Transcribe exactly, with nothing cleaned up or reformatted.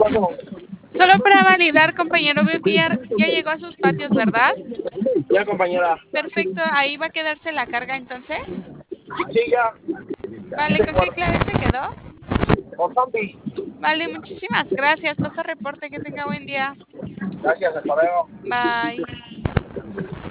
Solo para validar, compañero, veo que ya, ya llegó a sus patios, ¿verdad? Ya, compañera. Perfecto, ahí va a quedarse la carga entonces. Sí, ya. Vale, ¿con qué clave se quedó? Con Zombie. Vale, muchísimas gracias. Paso reporte, que tenga buen día. Gracias, hasta luego. Bye.